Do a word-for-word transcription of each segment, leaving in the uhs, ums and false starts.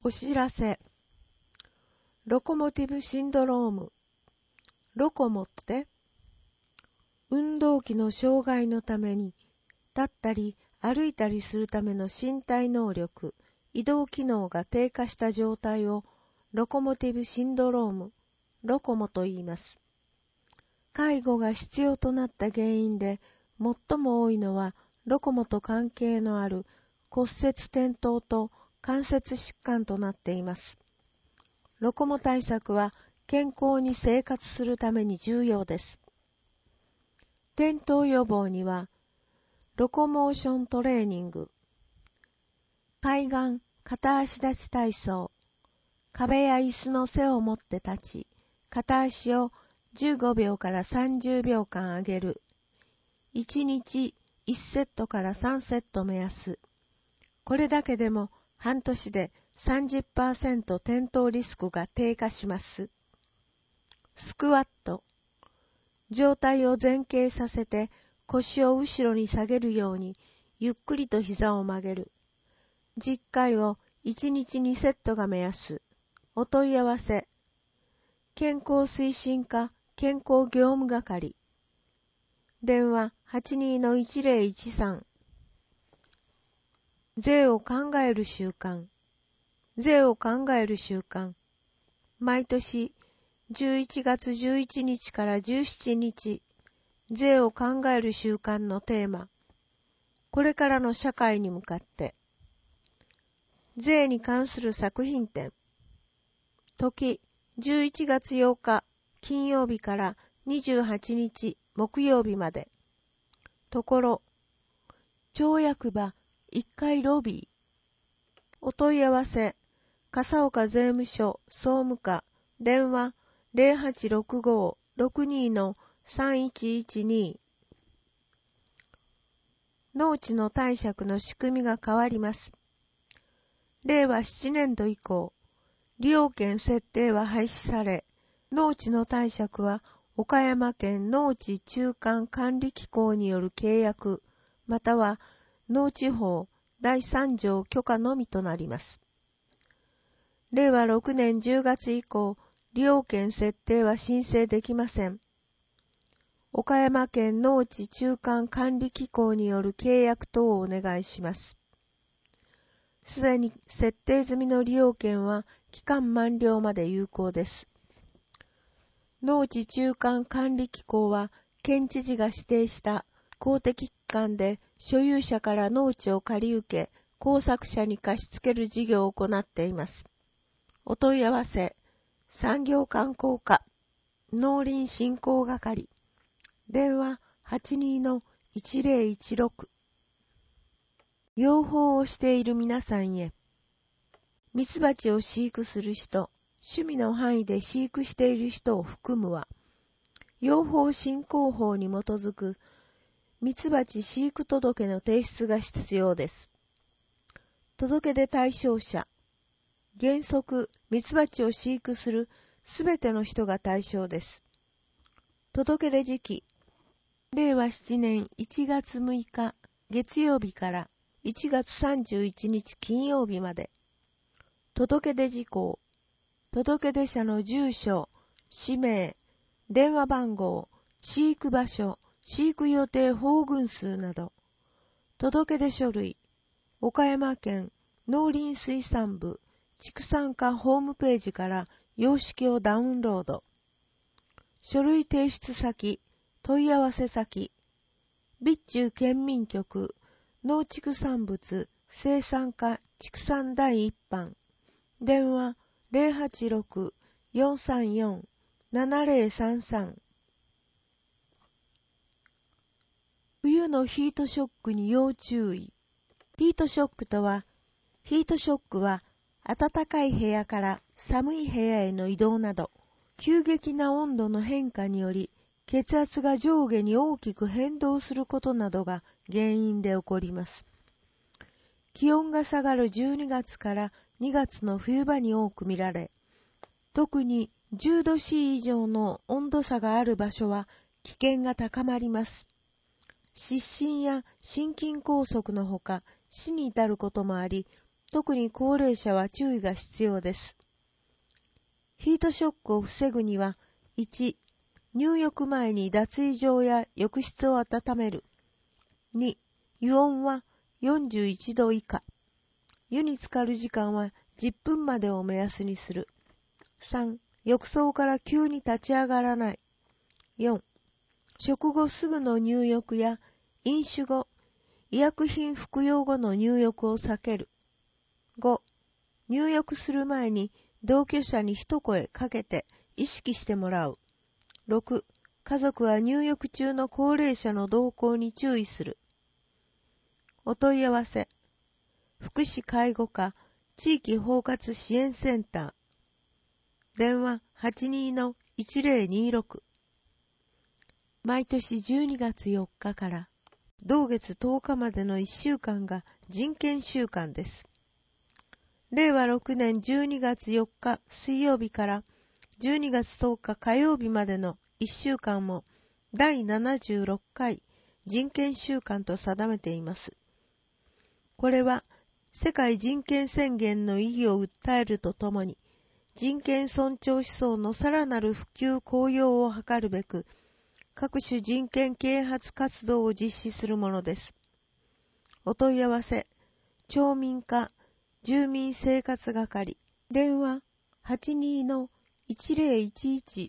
お知らせ。ロコモティブシンドローム。ロコモって、運動器の障害のために、立ったり歩いたりするための身体能力、移動機能が低下した状態をロコモティブシンドローム、ロコモと言います。介護が必要となった原因で、最も多いのはロコモと関係のある骨折転倒と関節疾患となっています。ロコモ対策は健康に生活するために重要です。転倒予防には、ロコモーショントレーニング、海岸片足立ち体操、壁や椅子の背を持って立ち、片足をじゅうごびょうからさんじゅうびょうかん上げる。いちにちいちセットからさんセット目安。これだけでも半年で さんじゅっパーセント 転倒リスクが低下します。スクワット。上体を前傾させて腰を後ろに下げるようにゆっくりと膝を曲げる。じゅっかいをいちにちにセットが目安。お問い合わせ。健康推進課健康業務係。電話 はちにーのいちぜろいちさん。税を考える習慣。税を考える習慣。毎年じゅういちがつじゅういちにちからじゅうしちにち、税を考える習慣のテーマ。これからの社会に向かって。税に関する作品展。時、じゅういちがつようか金曜日からにじゅうはちにち木曜日まで。ところ、町役場いっかいロビー。お問い合わせ、笠岡税務署総務課、電話 ゼロはちろくごーろくにーのさんいちいちに。農地の貸借の仕組みが変わります。れいわななねんど以降、利用権設定は廃止され、農地の貸借は岡山県農地中間管理機構による契約、または農地法だいさんじょう許可のみとなります。れいわろくねんじゅうがつ以降、利用権設定は申請できません。岡山県農地中間管理機構による契約等をお願いします。すでに設定済みの利用権は期間満了まで有効です。農地中間管理機構は県知事が指定した公的機関で所有者から農地を借り受け、耕作者に貸し付ける事業を行っています。お問い合わせ、産業観光課、農林振興係、電話 はちにーのいちぜろいちろく。養蜂をしている皆さんへ。ミツバチを飼育する人、趣味の範囲で飼育している人を含むは、養蜂振興法に基づくミツバチ飼育届の提出が必要です。届出対象者、原則ミツバチを飼育するすべての人が対象です。届出時期、れいわななねんいちがつむいか月曜日からいちがつさんじゅういちにち金曜日まで。届出事項、届出者の住所、氏名、電話番号、飼育場所、飼育予定蜂群数など。届出書類、岡山県農林水産部畜産課ホームページから様式をダウンロード。書類提出先、問い合わせ先、備中県民局農畜産物生産課畜産だいいっばん、電話 ゼロはちろくーよんさんよんななぜろさんさん。冬のヒートショックに要注意。ヒートショックとは、ヒートショックは暖かい部屋から寒い部屋への移動など、急激な温度の変化により血圧が上下に大きく変動することなどが原因で起こります。気温が下がるじゅうにがつからにがつの冬場に多く見られ、特にじゅうどし以上の温度差がある場所は危険が高まります。失神や心筋梗塞のほか死に至ることもあり、 特に高齢者は注意が必要です。ヒートショックを防ぐには、いち、入浴前に脱衣場や浴室を温める。に、湯温はよんじゅういちど以下。湯に浸かる時間はじゅっぷんまでを目安にする。さん、浴槽から急に立ち上がらない。よん、食後すぐの入浴や飲酒後、医薬品服用後の入浴を避ける。ご、入浴する前に同居者に一声かけて意識してもらう。ろく、家族は入浴中の高齢者の動向に注意する。お問い合わせ。福祉介護課地域包括支援センター。電話 はちにーのいちぜろにろく。毎年じゅうにがつよっかから同月とおかまでのいっしゅうかんが人権週間です。れいわろくねんじゅうにがつよっか水曜日からじゅうにがつとおか火曜日までのいっしゅうかんもだいななじゅうろっかい人権週間と定めています。これは世界人権宣言の意義を訴えるとともに、人権尊重思想のさらなる普及向揚を図るべく、各種人権啓発活動を実施するものです。お問い合わせ、町民課住民生活係、電話 はちにーのいちぜろいちいち。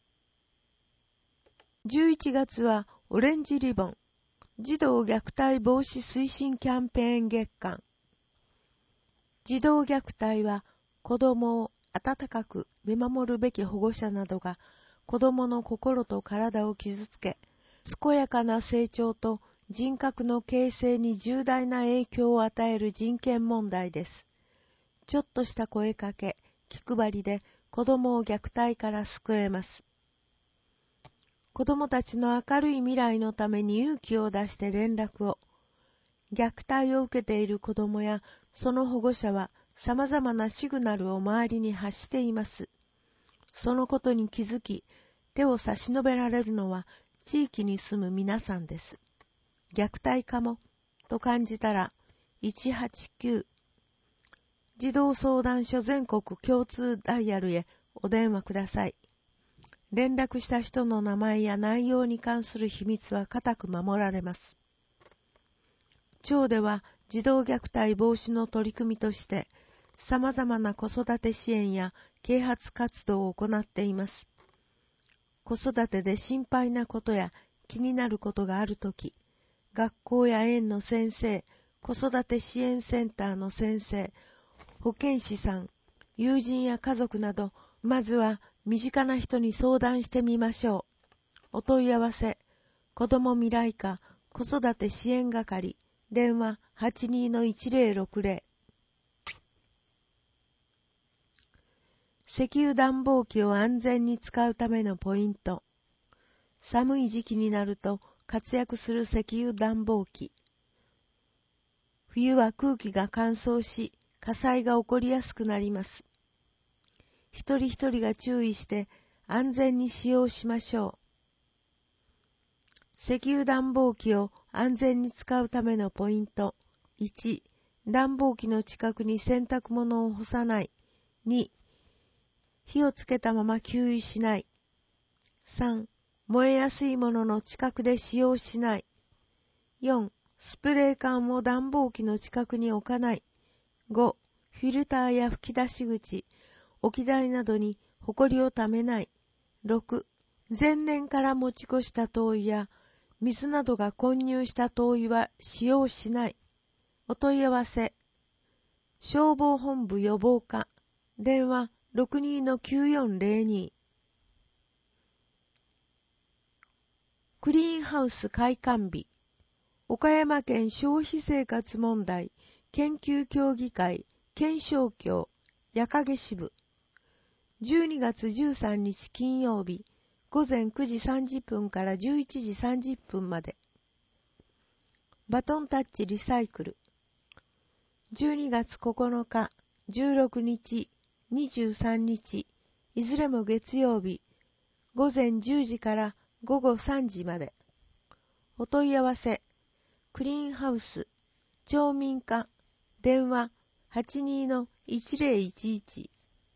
じゅういちがつはオレンジリボン、児童虐待防止推進キャンペーン月間。児童虐待は子供を温かく見守るべき保護者などが子供の心と体を傷つけ、健やかな成長と人格の形成に重大な影響を与える人権問題です。ちょっとした声かけ、気配りで子供を虐待から救えます。子供たちの明るい未来のために勇気を出して連絡を。虐待を受けている子供やその保護者は様々なシグナルを周りに発しています。そのことに気づき、手を差し伸べられるのは地域に住む皆さんです。虐待かもと感じたらいちはちきゅう、児童相談所全国共通ダイヤルへお電話ください。連絡した人の名前や内容に関する秘密は固く守られます。町では児童虐待防止の取り組みとして様々な子育て支援や啓発活動を行っています。子育てで心配なことや気になることがあるとき、学校や園の先生、子育て支援センターの先生、保健師さん、友人や家族など、まずは身近な人に相談してみましょう。お問い合わせ、子ども未来課子育て支援係、電話 はちにーのいちぜろろくぜろ。石油暖房機を安全に使うためのポイント。寒い時期になると活躍する石油暖房機。冬は空気が乾燥し、火災が起こりやすくなります。一人一人が注意して安全に使用しましょう。石油暖房機を安全に使うためのポイント。いち、暖房機の近くに洗濯物を干さない。に、火をつけたまま給油しない。さん、燃えやすいものの近くで使用しない。よん、スプレー缶を暖房機の近くに置かない。ご、フィルターや吹き出し口、置き台などにほこりをためない。ろく、前年から持ち越した灯油や水などが混入した灯油は使用しない。お問い合わせ、消防本部予防課、電話 ろくにーのきゅうよんぜろに。クリーンハウス開館日、岡山県消費生活問題研究協議会検証協矢影支部、じゅうにがつじゅうさんにち金曜日、ごぜんくじさんじゅっぷんからじゅういちじさんじゅっぷんまで。バトンタッチリサイクル、じゅうにがつここのか、じゅうろくにち、にじゅうさんにち、いずれも月曜日、ごぜんじゅうじからごごさんじまで。お問い合わせ、クリーンハウス、町民課、電話はちにのいちぜろいちいち。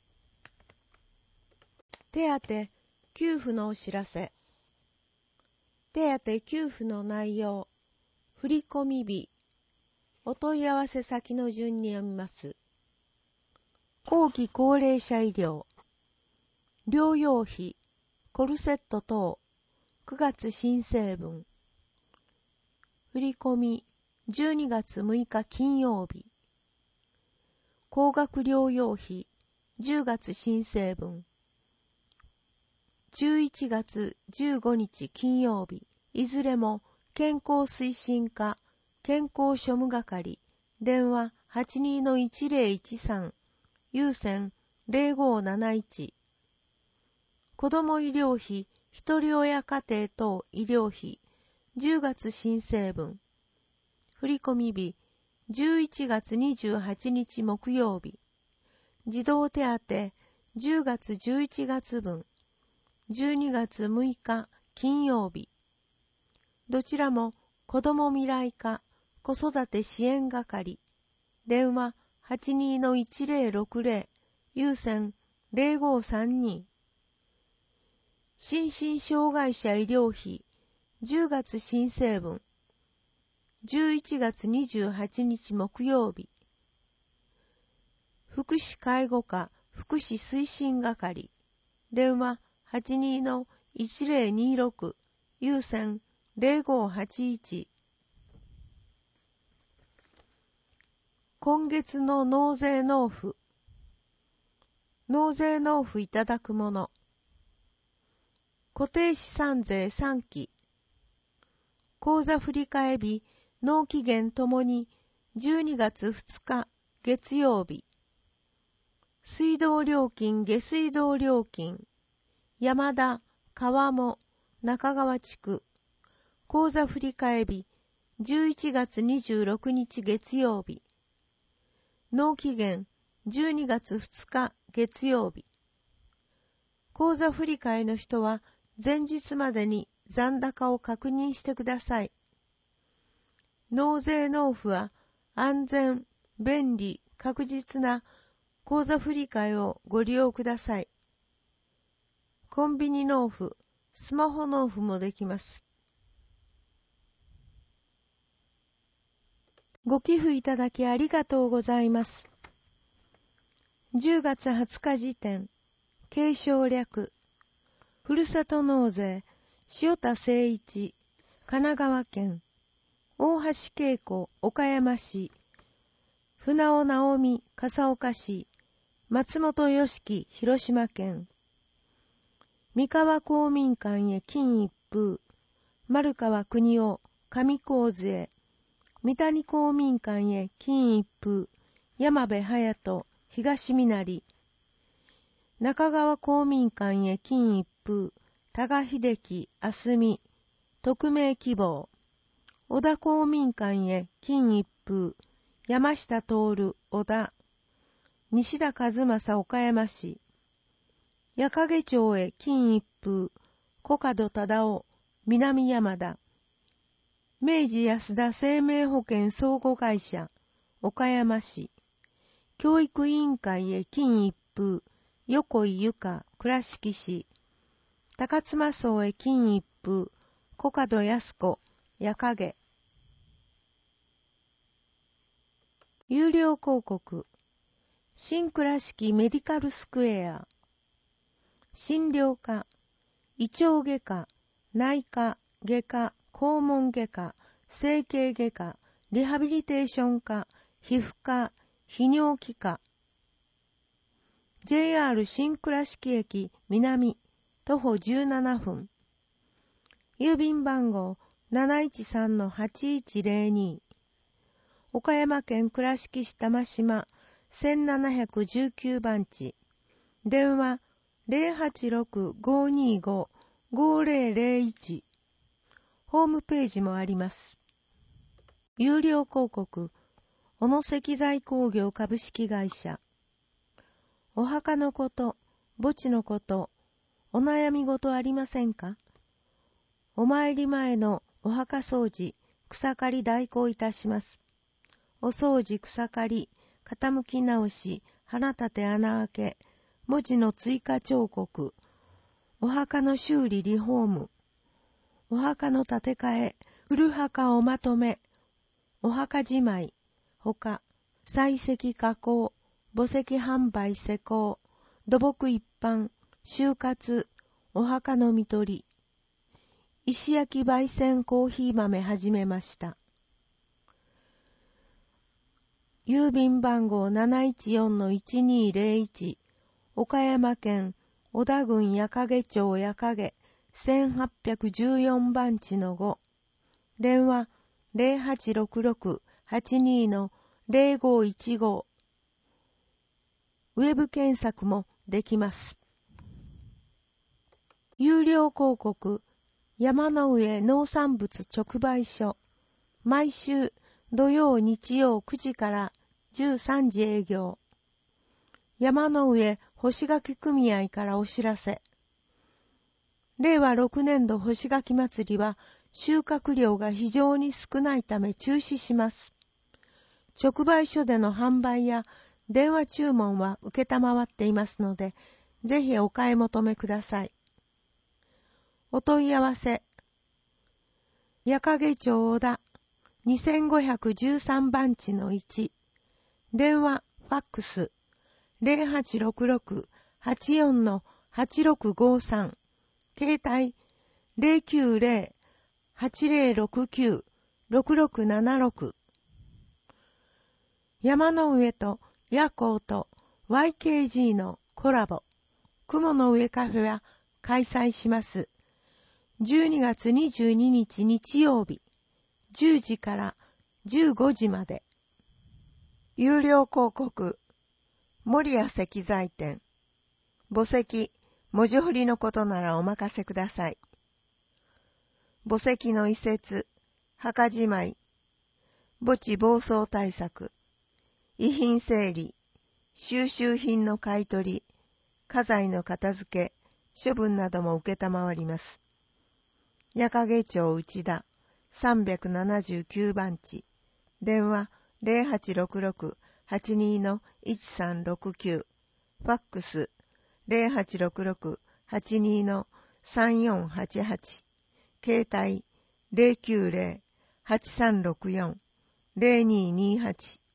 手当給付のお知らせ。手当給付の内容。振込日。お問い合わせ先の順に読みます。後期高齢者医療。療養費。コルセット等。くがつ申請分。振込じゅうにがつむいか金曜日。高額療養費じゅうがつ申請分。じゅういちがつじゅうごにち金曜日。いずれも健康推進課健康庶務係電話 はちにのいちぜろいちさん 有線ぜろごなないち。子ども医療費ひとり親家庭等医療費じゅうがつ申請分。振込日じゅういちがつにじゅうはちにち木曜日。児童手当じゅうがつじゅういちがつ分。じゅうにがつむいか金曜日。どちらも子ども未来課子育て支援係電話 はちにのいちぜろろくぜろ 有線ぜろごさんに。心身障害者医療費じゅうがつ申請分。じゅういちがつにじゅうはちにち木曜日。福祉介護課福祉推進係電話 はちにのいちぜろにろく 有線ぜろごはちいち。今月の納税納付。納税納付いただくもの。固定資産税さんき。口座振替日、納期限ともにじゅうにがつふつか月曜日。水道料金下水道料金。山田、川面、中川地区。口座振替日、じゅういちがつにじゅうろくにち月曜日。納期限、じゅうにがつふつか月曜日。口座振替の人は、前日までに残高を確認してください。納税納付は、安全、便利、確実な口座振替をご利用ください。コンビニ納付、スマホ納付もできます。ご寄付いただきありがとうございます。じゅうがつはつか時点、継承略、ふるさと納税、塩田誠一、神奈川県、大橋恵子、岡山市、船尾直美、笠岡市、松本良樹、広島県、三河公民館へ金一封、丸川国夫、上高津へ、三谷公民館へ金一封、山部隼人、東みなり、中川公民館へ金一封、多賀秀樹、あすみ、匿名希望、小田公民館へ金一封、山下徹、小田、西田和正岡山市、矢掛町へ金一封、小門忠夫、南山田、明治安田生命保険相互会社、岡山市、教育委員会へ金一封、横井由香、倉敷市、高妻荘へ金一封、小門康子、矢掛。有料広告。新倉敷メディカルスクエア。診療科、胃腸外科、内科、外科、肛門外科、整形外科、リハビリテーション科、皮膚科、泌尿器科。ジェイアール 新倉敷駅南、徒歩じゅうななふん。郵便番号 なないちさんのはちいちぜろに。岡山県倉敷市玉島せんななひゃくじゅうきゅうばんち。電話 ゼロはちろく ごーにーご ごーぜろぜろいち。ホームページもあります。有料広告、小野石材工業株式会社。お墓のこと、墓地のこと、お悩み事ありませんか？お参り前のお墓掃除、草刈り代行いたします。お掃除草刈り、 傾き直し、腹立て穴開け、文字の追加彫刻、お墓の修理リフォーム、お墓の建て替え、古墓をまとめ、お墓じまい、ほか、採石加工、墓石販売施工、土木一般、就活、お墓の見取り、石焼き焙煎コーヒー豆始めました。郵便番号 ななひゃくじゅうよんのいちにーぜろいち、岡山県小田郡矢掛町矢掛せんはっぴゃくじゅうよんばんちのご、電話 ゼロはちろくろくはちにーのゼロごいちご、ウェブ検索もできます。有料広告、山の上農産物直売所、毎週土曜日曜くじからじゅうさんじ営業。山の上干し柿組合からお知らせ。れいわろくねんど干し柿祭りは収穫量が非常に少ないため中止します。直売所での販売や電話注文は受けたまわっていますので、ぜひお買い求めください。お問い合わせ。矢掛町小田にせんごひゃくじゅうさんばんちのいち、電話、ファックス、ゼロはちろくろくはちよんのはちろくごさん、携帯ゼロきゅうゼロ はちゼロろくきゅう ろくろくななろく。山の上と夜行と ワイケージー のコラボ、雲の上カフェは開催します。じゅうにがつにじゅうににち日曜日、じゅうじからじゅうごじまで。有料広告、守谷石材店、墓石、文字彫りのことならお任せください。墓石の移設、墓じまい、墓地暴走対策、遺品整理、収集品の買い取り、家財の片付け、処分なども受けたまわります。矢掛町内田さんびゃくななじゅうきゅうばんち、電話ゼロはちろくろくはちにーのいちさんろくきゅう、ファックスゼロはちろくろくはちにーのさんよんはちはち、携帯ゼロきゅうゼロ はちさんろくよん ゼロにーにーはち